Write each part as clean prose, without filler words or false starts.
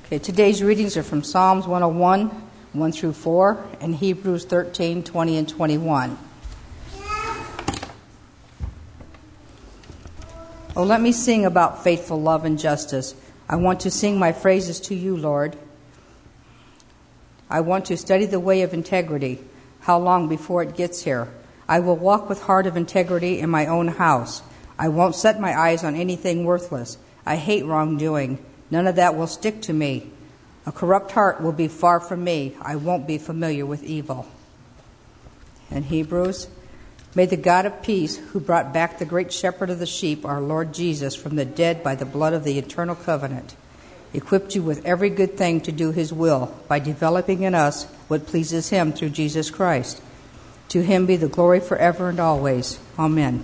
Okay, today's readings are from Psalms 101, 1 through 4, and Hebrews 13, 20 and 21. Oh, let me sing about faithful love and justice. I want to sing my praises to you, Lord. I want to study the way of integrity. How long before it gets here? I will walk with heart of integrity in my own house. I won't set my eyes on anything worthless. I hate wrongdoing. None of that will stick to me. A corrupt heart will be far from me. I won't be familiar with evil. And Hebrews, may the God of peace, who brought back the great shepherd of the sheep, our Lord Jesus, from the dead by the blood of the eternal covenant, equip you with every good thing to do his will by developing in us what pleases him through Jesus Christ. To him be the glory forever and always. Amen.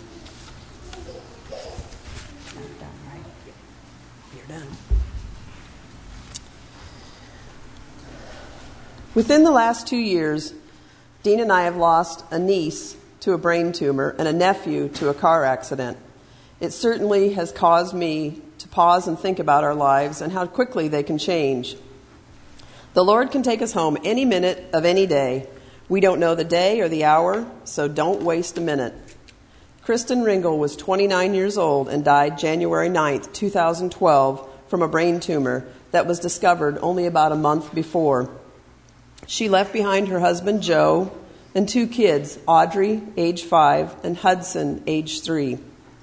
Within the last 2 years, Dean and I have lost a niece to a brain tumor and a nephew to a car accident. It certainly has caused me to pause and think about our lives and how quickly they can change. The Lord can take us home any minute of any day. We don't know the day or the hour, so don't waste a minute. Kristen Ringel was 29 years old and died January 9th, 2012 from a brain tumor that was discovered only about a month before. She left behind her husband, Joe, and 2 kids, Audrey, age 5, and Hudson, age 3.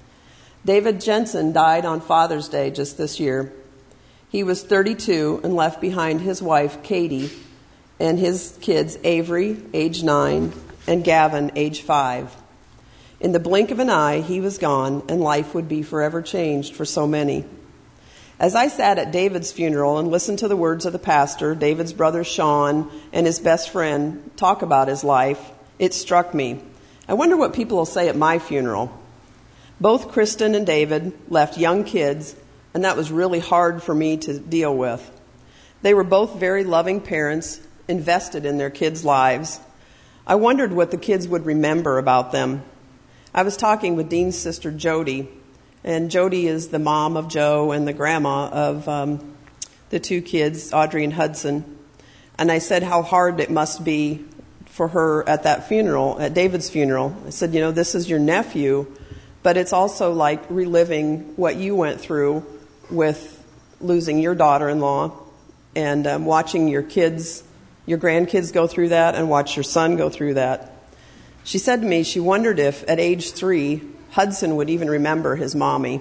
David Jensen died on Father's Day just this year. He was 32 and left behind his wife, Katie, and his kids, Avery, age 9, and Gavin, age 5. In the blink of an eye, he was gone, and life would be forever changed for so many. As I sat at David's funeral and listened to the words of the pastor, David's brother Sean, and his best friend talk about his life, it struck me. I wonder what people will say at my funeral. Both Kristen and David left young kids, and that was really hard for me to deal with. They were both very loving parents, invested in their kids' lives. I wondered what the kids would remember about them. I was talking with Dean's sister, Jody, and Jody is the mom of Joe and the grandma of the 2 kids, Audrey and Hudson. And I said how hard it must be for her at that funeral, at David's funeral. I said, this is your nephew, but it's also like reliving what you went through with losing your daughter-in-law and watching your kids, your grandkids go through that and watch your son go through that. She said to me she wondered if at age 3, Hudson would even remember his mommy.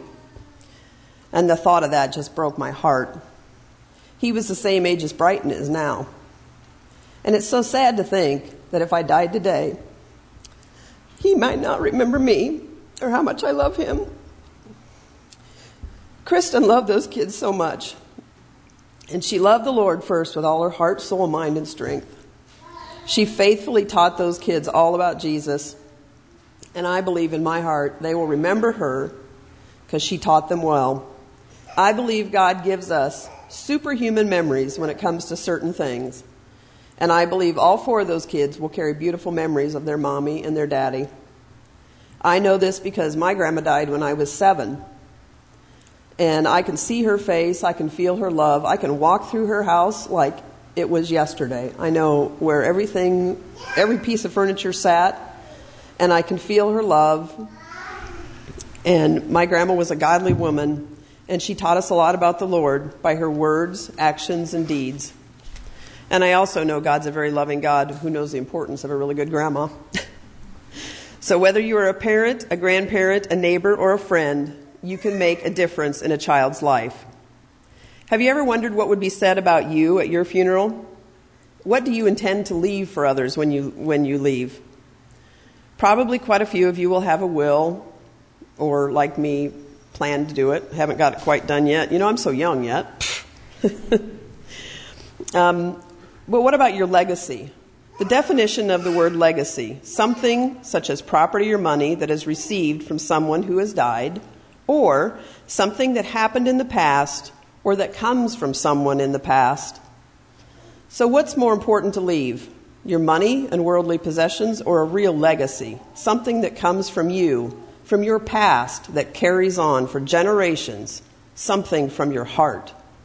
And the thought of that just broke my heart. He was the same age as Brighton is now. And it's so sad to think that if I died today, he might not remember me or how much I love him. Kristen loved those kids so much. And she loved the Lord first with all her heart, soul, mind, and strength. She faithfully taught those kids all about Jesus. And I believe in my heart they will remember her because she taught them well. I believe God gives us superhuman memories when it comes to certain things. And I believe all 4 of those kids will carry beautiful memories of their mommy and their daddy. I know this because my grandma died when I was 7. And I can see her face. I can feel her love. I can walk through her house like it was yesterday. I know where every piece of furniture sat. And I can feel her love. And my grandma was a godly woman, and she taught us a lot about the Lord by her words, actions, and deeds. And I also know God's a very loving God who knows the importance of a really good grandma. So whether you are a parent, a grandparent, a neighbor, or a friend, you can make a difference in a child's life. Have you ever wondered what would be said about you at your funeral? What do you intend to leave for others when you leave? Probably quite a few of you will have a will, or like me, plan to do it. Haven't got it quite done yet. I'm so young yet. But what about your legacy? The definition of the word legacy: something such as property or money that is received from someone who has died, or something that happened in the past, or that comes from someone in the past. So what's more important to leave? Your money and worldly possessions, or a real legacy, something that comes from you, from your past, that carries on for generations, something from your heart?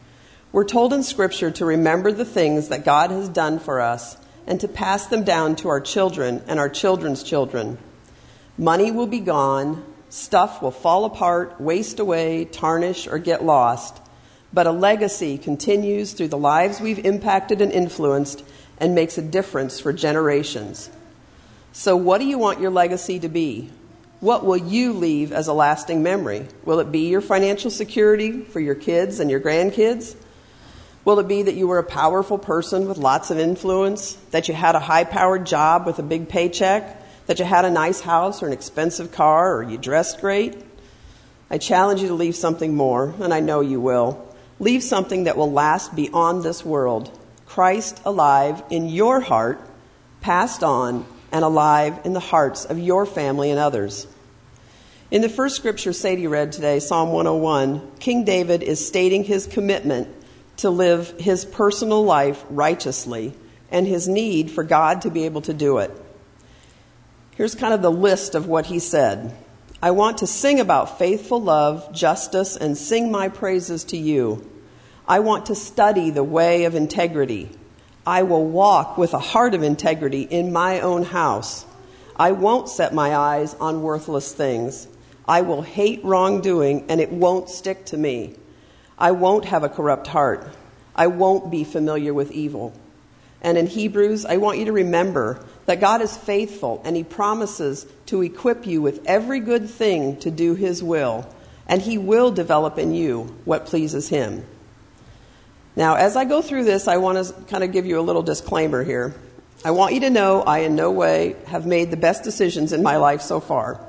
We're told in Scripture to remember the things that God has done for us and to pass them down to our children and our children's children. Money will be gone, stuff will fall apart, waste away, tarnish, or get lost, but a legacy continues through the lives we've impacted and influenced and makes a difference for generations. So what do you want your legacy to be? What will you leave as a lasting memory? Will it be your financial security for your kids and your grandkids? Will it be that you were a powerful person with lots of influence, that you had a high-powered job with a big paycheck, that you had a nice house or an expensive car, or you dressed great? I challenge you to leave something more, and I know you will. Leave something that will last beyond this world. Christ alive in your heart, passed on, and alive in the hearts of your family and others. In the first scripture Sadie read today, Psalm 101, King David is stating his commitment to live his personal life righteously and his need for God to be able to do it. Here's kind of the list of what he said. I want to sing about faithful love, justice, and sing my praises to you. I want to study the way of integrity. I will walk with a heart of integrity in my own house. I won't set my eyes on worthless things. I will hate wrongdoing, and it won't stick to me. I won't have a corrupt heart. I won't be familiar with evil. And in Hebrews, I want you to remember that God is faithful, and he promises to equip you with every good thing to do his will, and he will develop in you what pleases him. Now, as I go through this, I want to kind of give you a little disclaimer here. I want you to know I in no way have made the best decisions in my life so far.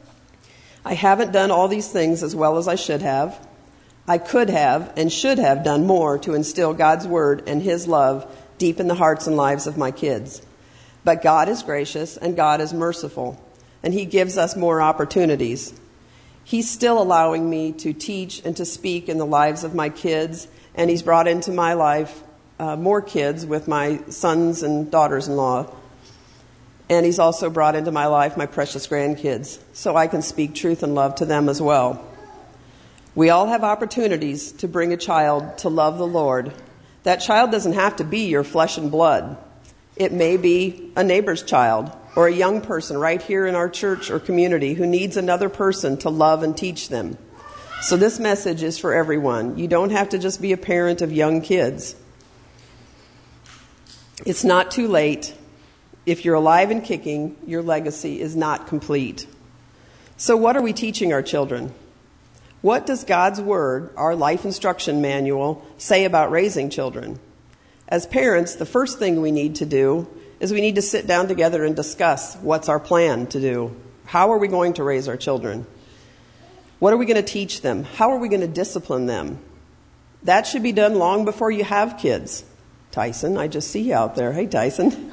I haven't done all these things as well as I should have. I could have and should have done more to instill God's word and his love deep in the hearts and lives of my kids. But God is gracious and God is merciful, and he gives us more opportunities. He's still allowing me to teach and to speak in the lives of my kids, and he's brought into my life more kids with my sons and daughters-in-law. And he's also brought into my life my precious grandkids, so I can speak truth and love to them as well. We all have opportunities to bring a child to love the Lord. That child doesn't have to be your flesh and blood. It may be a neighbor's child or a young person right here in our church or community who needs another person to love and teach them. So this message is for everyone. You don't have to just be a parent of young kids. It's not too late. If you're alive and kicking, your legacy is not complete. So what are we teaching our children? What does God's Word, our life instruction manual, say about raising children? As parents, the first thing we need to do is we need to sit down together and discuss what's our plan to do. How are we going to raise our children? What are we going to teach them? How are we going to discipline them? That should be done long before you have kids. Tyson, I just see you out there. Hey, Tyson.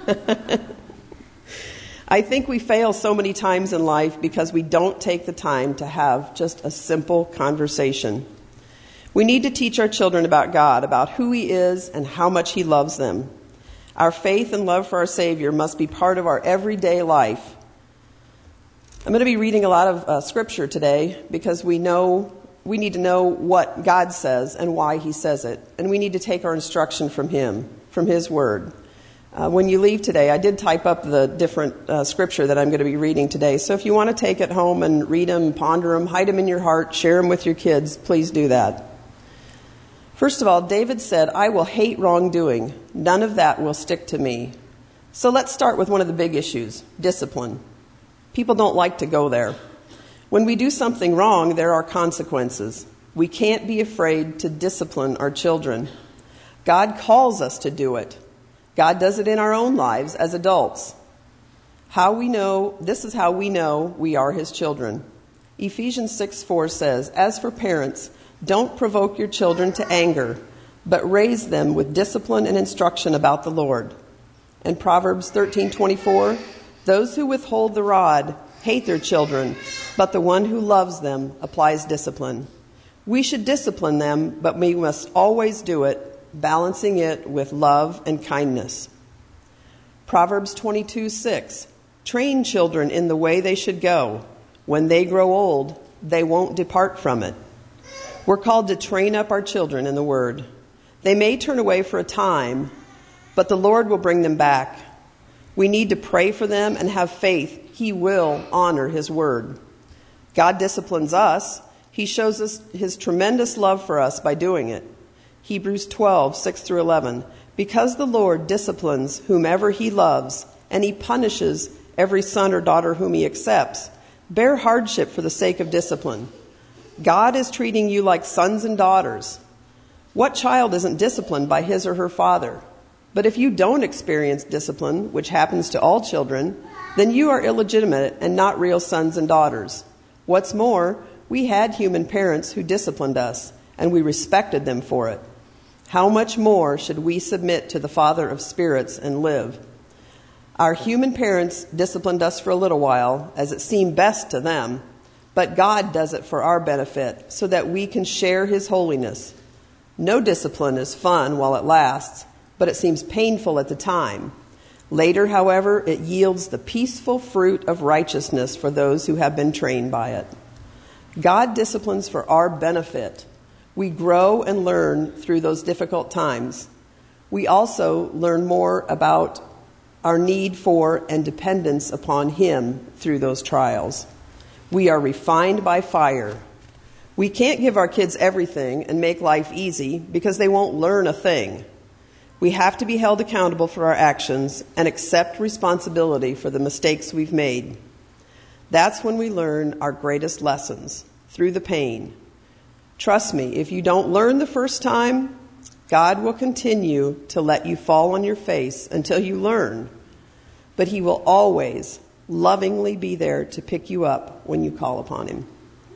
I think we fail so many times in life because we don't take the time to have just a simple conversation. We need to teach our children about God, about who he is and how much he loves them. Our faith and love for our Savior must be part of our everyday life. I'm going to be reading a lot of scripture today because we need to know what God says and why he says it. And we need to take our instruction from him, from his word. When you leave today, I did type up the different scripture that I'm going to be reading today. So if you want to take it home and read them, ponder them, hide them in your heart, share them with your kids, please do that. First of all, David said, I will hate wrongdoing. None of that will stick to me. So let's start with one of the big issues, discipline. People don't like to go there. When we do something wrong, there are consequences. We can't be afraid to discipline our children. God calls us to do it. God does it in our own lives as adults. This is how we know we are his children. Ephesians 6:4 says, as for parents, don't provoke your children to anger, but raise them with discipline and instruction about the Lord. And Proverbs 13:24, those who withhold the rod hate their children, but the one who loves them applies discipline. We should discipline them, but we must always do it, balancing it with love and kindness. Proverbs 22:6, train children in the way they should go. When they grow old, they won't depart from it. We're called to train up our children in the Word. They may turn away for a time, but the Lord will bring them back. We need to pray for them and have faith He will honor His word. God disciplines us. He shows us His tremendous love for us by doing it. Hebrews 12, 6 through 11. Because the Lord disciplines whomever He loves, and He punishes every son or daughter whom He accepts, bear hardship for the sake of discipline. God is treating you like sons and daughters. What child isn't disciplined by his or her father? But if you don't experience discipline, which happens to all children, then you are illegitimate and not real sons and daughters. What's more, we had human parents who disciplined us, and we respected them for it. How much more should we submit to the Father of spirits and live? Our human parents disciplined us for a little while, as it seemed best to them, but God does it for our benefit, so that we can share His holiness. No discipline is fun while it lasts, but it seems painful at the time. Later, however, it yields the peaceful fruit of righteousness for those who have been trained by it. God disciplines for our benefit. We grow and learn through those difficult times. We also learn more about our need for and dependence upon Him through those trials. We are refined by fire. We can't give our kids everything and make life easy because they won't learn a thing. We have to be held accountable for our actions and accept responsibility for the mistakes we've made. That's when we learn our greatest lessons, through the pain. Trust me, if you don't learn the first time, God will continue to let you fall on your face until you learn. But He will always lovingly be there to pick you up when you call upon Him.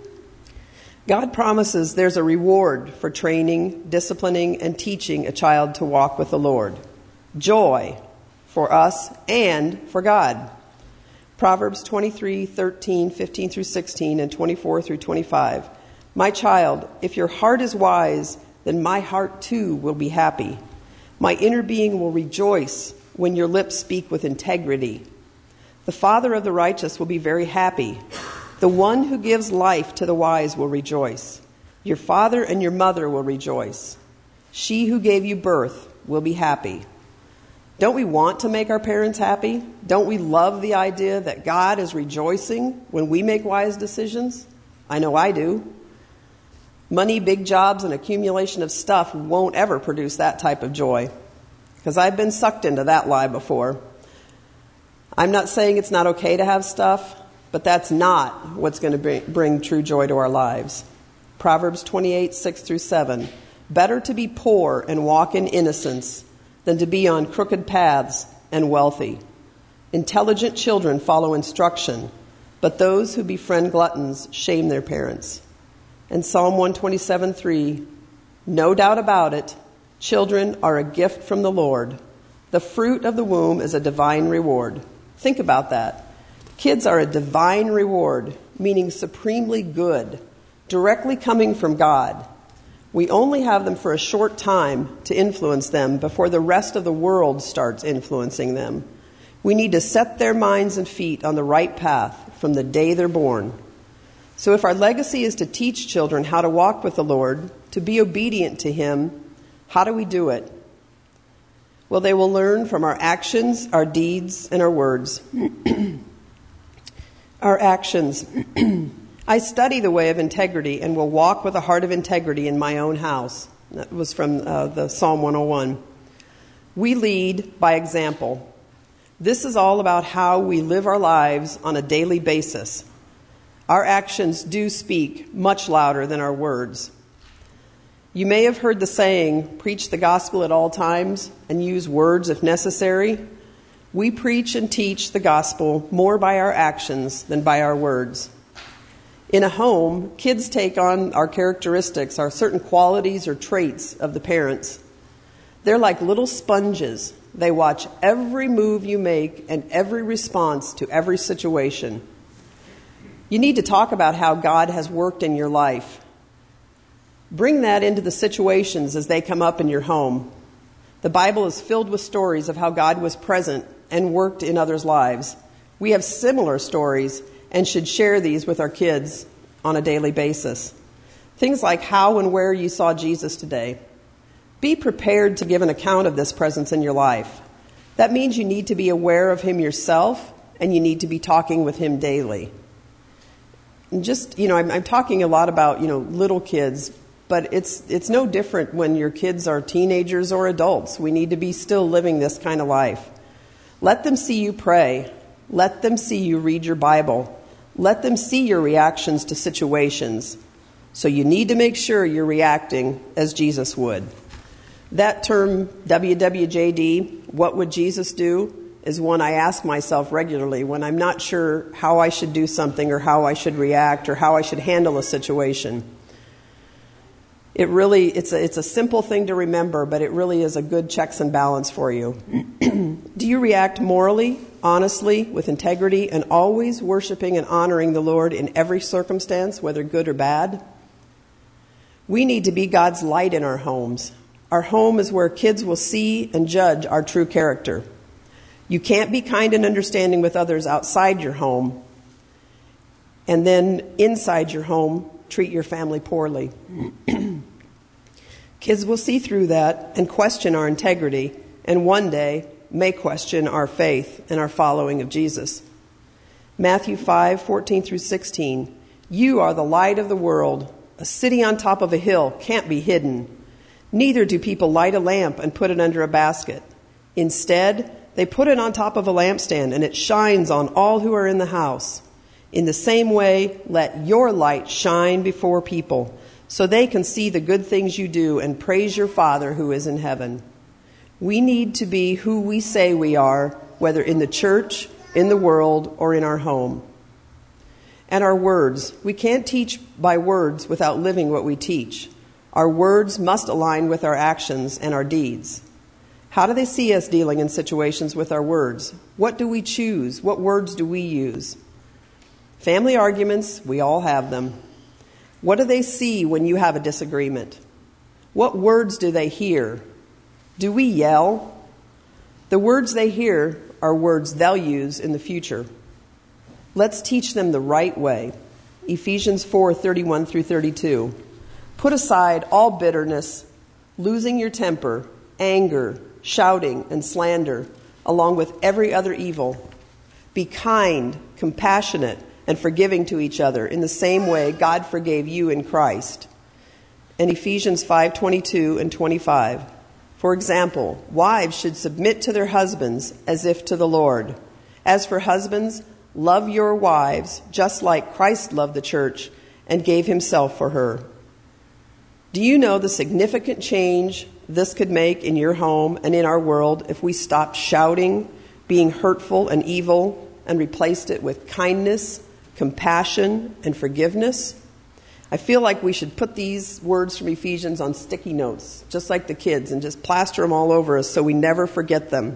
God promises there's a reward for training, disciplining, and teaching a child to walk with the Lord. Joy for us and for God. Proverbs 23, 13, 15 through 16, and 24 through 25. My child, if your heart is wise, then my heart too will be happy. My inner being will rejoice when your lips speak with integrity. The father of the righteous will be very happy. The one who gives life to the wise will rejoice. Your father and your mother will rejoice. She who gave you birth will be happy. Don't we want to make our parents happy? Don't we love the idea that God is rejoicing when we make wise decisions? I know I do. Money, big jobs, and accumulation of stuff won't ever produce that type of joy, because I've been sucked into that lie before. I'm not saying it's not okay to have stuff, but that's not what's going to bring true joy to our lives. Proverbs 28, 6 through 7. Better to be poor and walk in innocence than to be on crooked paths and wealthy. Intelligent children follow instruction, but those who befriend gluttons shame their parents. And Psalm 127, 3. No doubt about it, children are a gift from the Lord. The fruit of the womb is a divine reward. Think about that. Kids are a divine reward, meaning supremely good, directly coming from God. We only have them for a short time to influence them before the rest of the world starts influencing them. We need to set their minds and feet on the right path from the day they're born. So if our legacy is to teach children how to walk with the Lord, to be obedient to Him, how do we do it? Well, they will learn from our actions, our deeds, and our words. Our actions. I study the way of integrity and will walk with a heart of integrity in my own house. That was from the Psalm 101. We lead by example. This is all about how we live our lives on a daily basis. Our actions do speak much louder than our words. You may have heard the saying, preach the gospel at all times and use words if necessary. We preach and teach the gospel more by our actions than by our words. In a home, kids take on our characteristics, our certain qualities or traits of the parents. They're like little sponges. They watch every move you make and every response to every situation. You need to talk about how God has worked in your life. Bring that into the situations as they come up in your home. The Bible is filled with stories of how God was present and worked in others' lives. We have similar stories and should share these with our kids on a daily basis. Things like how and where you saw Jesus today. Be prepared to give an account of this presence in your life. That means you need to be aware of him yourself, and you need to be talking with him daily. And just, I'm talking a lot about, little kids, but it's no different when your kids are teenagers or adults. We need to be still living this kind of life. Let them see you pray. Let them see you read your Bible. Let them see your reactions to situations. So you need to make sure you're reacting as Jesus would. That term, WWJD, what would Jesus do, is one I ask myself regularly when I'm not sure how I should do something or how I should react or how I should handle a situation. It's a simple thing to remember, but it really is a good checks and balance for you. Do you react morally, honestly, with integrity, and always worshiping and honoring the Lord in every circumstance, whether good or bad? We need to be God's light in our homes. Our home is where kids will see and judge our true character. You can't be kind and understanding with others outside your home, and then inside your home, treat your family poorly. Kids will see through that and question our integrity, and one day may question our faith and our following of Jesus. Matthew 5:14 through 16. You are the light of the world. A city on top of a hill can't be hidden. Neither do people light a lamp and put it under a basket. Instead, they put it on top of a lampstand, and it shines on all who are in the house. In the same way, let your light shine before people, so they can see the good things you do and praise your Father who is in heaven. We need to be who we say we are, whether in the church, in the world, or in our home. And our words. We can't teach by words without living what we teach. Our words must align with our actions and our deeds. How do they see us dealing in situations with our words? What do we choose? What words do we use? Family arguments, we all have them. What do they see when you have a disagreement? What words do they hear? Do we yell? The words they hear are words they'll use in the future. Let's teach them the right way. Ephesians 4:31 through 32. Put aside all bitterness, losing your temper, anger, shouting, and slander, along with every other evil. Be kind, compassionate, and forgiving to each other in the same way God forgave you in Christ. And Ephesians 5:22 and 25. For example, wives should submit to their husbands as if to the Lord. As for husbands, love your wives just like Christ loved the church and gave himself for her. Do you know the significant change this could make in your home and in our world if we stopped shouting, being hurtful and evil, and replaced it with kindness, compassion, and forgiveness? I feel like we should put these words from Ephesians on sticky notes, just like the kids, and just plaster them all over us so we never forget them.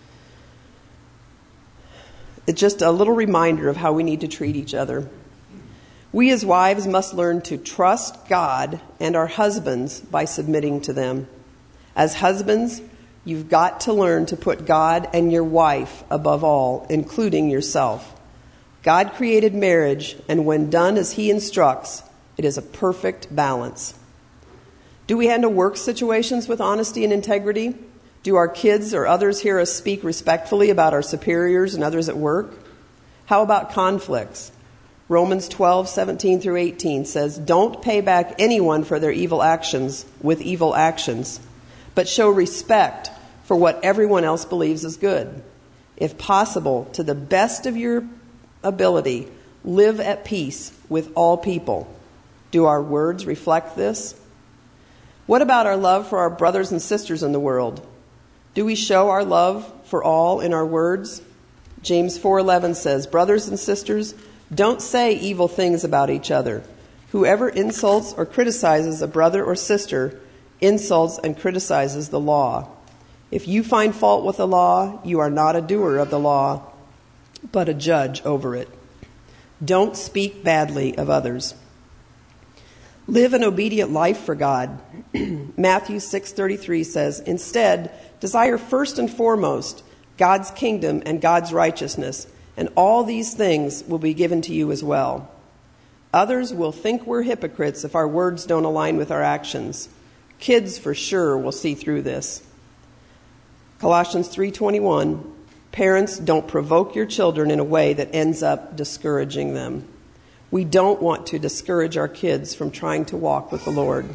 It's just a little reminder of how we need to treat each other. We as wives must learn to trust God and our husbands by submitting to them. As husbands, you've got to learn to put God and your wife above all, including yourself. God created marriage, and when done as he instructs, it is a perfect balance. Do we handle work situations with honesty and integrity? Do our kids or others hear us speak respectfully about our superiors and others at work? How about conflicts? Romans 12:17 through 18 says, don't pay back anyone for their evil actions with evil actions, but show respect for what everyone else believes is good. If possible, to the best of your ability, live at peace with all people. Do our words reflect this? What about our love for our brothers and sisters in the world? Do we show our love for all in our words? James 4:11 says, brothers and sisters, don't say evil things about each other. Whoever insults or criticizes a brother or sister insults and criticizes the law. If you find fault with the law, you are not a doer of the law, but a judge over it. Don't speak badly of others. Live an obedient life for God. Matthew 6:33 says, instead, desire first and foremost God's kingdom and God's righteousness, and all these things will be given to you as well. Others will think we're hypocrites if our words don't align with our actions. Kids for sure will see through this. Colossians 3:21, parents, don't provoke your children in a way that ends up discouraging them. We don't want to discourage our kids from trying to walk with the Lord.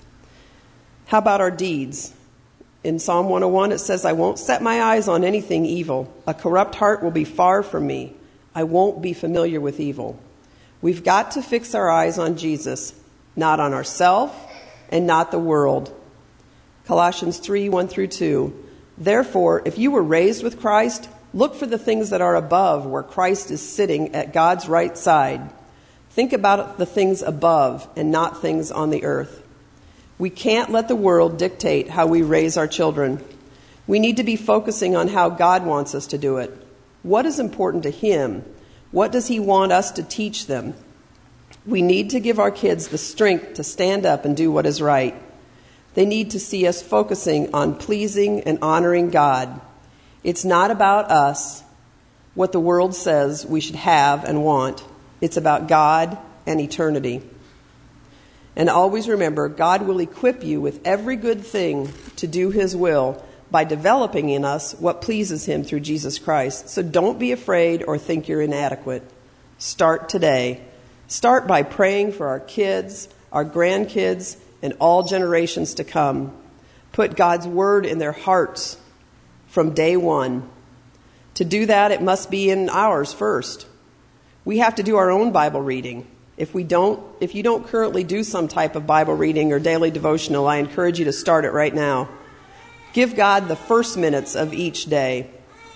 How about our deeds? In Psalm 101, it says, I won't set my eyes on anything evil. A corrupt heart will be far from me. I won't be familiar with evil. We've got to fix our eyes on Jesus, not on ourselves and not the world. Colossians 3:1-2. Therefore, if you were raised with Christ, look for the things that are above, where Christ is sitting at God's right side. Think about the things above and not things on the earth. We can't let the world dictate how we raise our children. We need to be focusing on how God wants us to do it. What is important to Him? What does He want us to teach them? We need to give our kids the strength to stand up and do what is right. They need to see us focusing on pleasing and honoring God. It's not about us, what the world says we should have and want. It's about God and eternity. And always remember, God will equip you with every good thing to do His will by developing in us what pleases Him through Jesus Christ. So don't be afraid or think you're inadequate. Start today. Start by praying for our kids, our grandkids, and all generations to come. Put God's word in their hearts from day one. To do that, it must be in ours first. We have to do our own Bible reading. If you don't currently do some type of Bible reading or daily devotional, I encourage you to start it right now. Give God the first minutes of each day.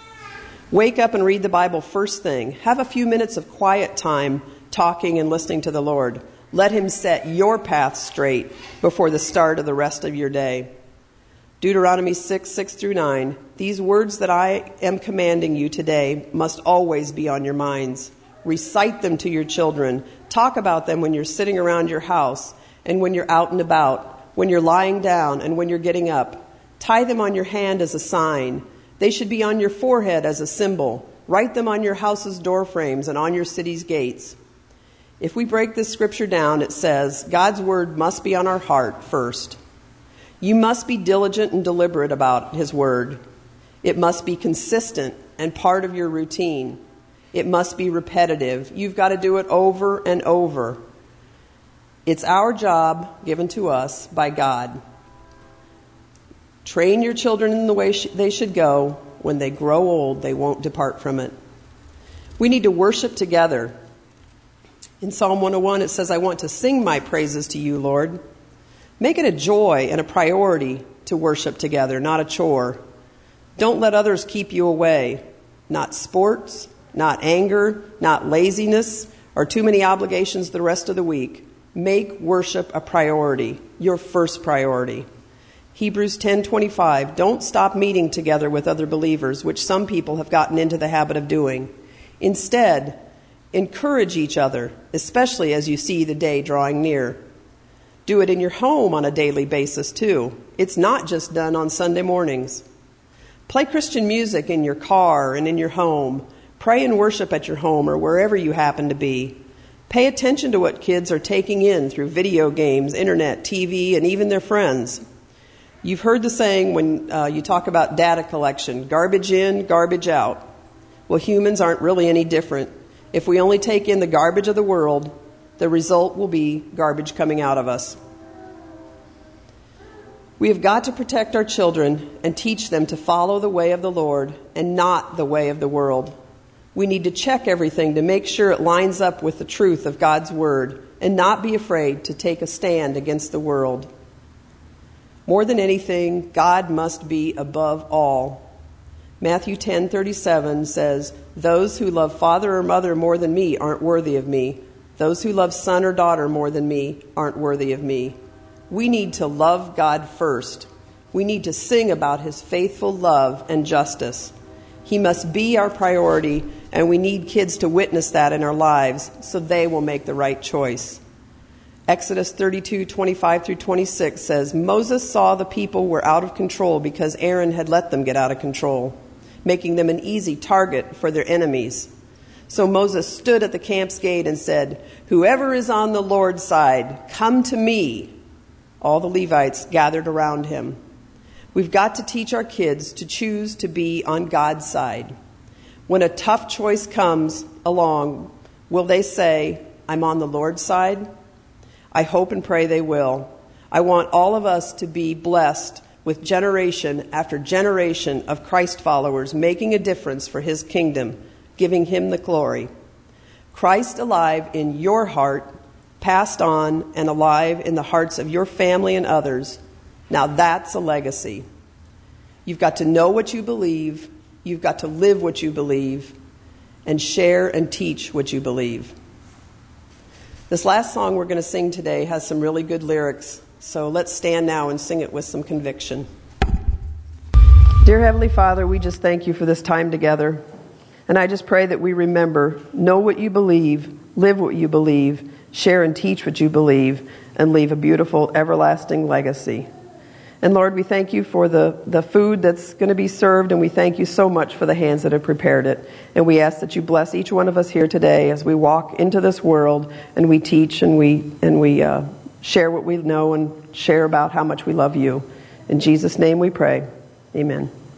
Wake up and read the Bible first thing. Have a few minutes of quiet time talking and listening to the Lord. Let Him set your path straight before the start of the rest of your day. Deuteronomy 6:6-9. These words that I am commanding you today must always be on your minds. Recite them to your children. Talk about them when you're sitting around your house and when you're out and about, when you're lying down and when you're getting up. Tie them on your hand as a sign. They should be on your forehead as a symbol. Write them on your house's door frames and on your city's gates. If we break this scripture down, it says, God's word must be on our heart first. You must be diligent and deliberate about His word. It must be consistent and part of your routine. It must be repetitive. You've got to do it over and over. It's our job given to us by God. Train your children in the way they should go. When they grow old, they won't depart from it. We need to worship together. In Psalm 101, it says, I want to sing my praises to you, Lord. Make it a joy and a priority to worship together, not a chore. Don't let others keep you away. Not sports, not anger, not laziness, or too many obligations the rest of the week. Make worship a priority, your first priority. Hebrews 10:25, don't stop meeting together with other believers, which some people have gotten into the habit of doing. Instead, encourage each other, especially as you see the day drawing near. Do it in your home on a daily basis, too. It's not just done on Sunday mornings. Play Christian music in your car and in your home. Pray and worship at your home or wherever you happen to be. Pay attention to what kids are taking in through video games, internet, TV, and even their friends. You've heard the saying when you talk about data collection, garbage in, garbage out. Well, humans aren't really any different. If we only take in the garbage of the world, the result will be garbage coming out of us. We have got to protect our children and teach them to follow the way of the Lord and not the way of the world. We need to check everything to make sure it lines up with the truth of God's word and not be afraid to take a stand against the world. More than anything, God must be above all. Matthew 10:37 says, those who love father or mother more than me aren't worthy of me. Those who love son or daughter more than me aren't worthy of me. We need to love God first. We need to sing about His faithful love and justice. He must be our priority, and we need kids to witness that in our lives so they will make the right choice. Exodus 32:25-26 says, Moses saw the people were out of control because Aaron had let them get out of control, making them an easy target for their enemies. So Moses stood at the camp's gate and said, whoever is on the Lord's side, come to me. All the Levites gathered around him. We've got to teach our kids to choose to be on God's side. When a tough choice comes along, will they say, I'm on the Lord's side? I hope and pray they will. I want all of us to be blessed with generation after generation of Christ followers making a difference for his kingdom, giving him the glory. Christ alive in your heart, passed on and alive in the hearts of your family and others. Now that's a legacy. You've got to know what you believe, you've got to live what you believe, and share and teach what you believe. This last song we're going to sing today has some really good lyrics, so let's stand now and sing it with some conviction. Dear Heavenly Father, we just thank you for this time together. And I just pray that we remember, know what you believe, live what you believe, share and teach what you believe, and leave a beautiful, everlasting legacy. And Lord, we thank you for the food that's going to be served, and we thank you so much for the hands that have prepared it. And we ask that you bless each one of us here today as we walk into this world and we teach and we share what we know and share about how much we love you. In Jesus' name we pray. Amen.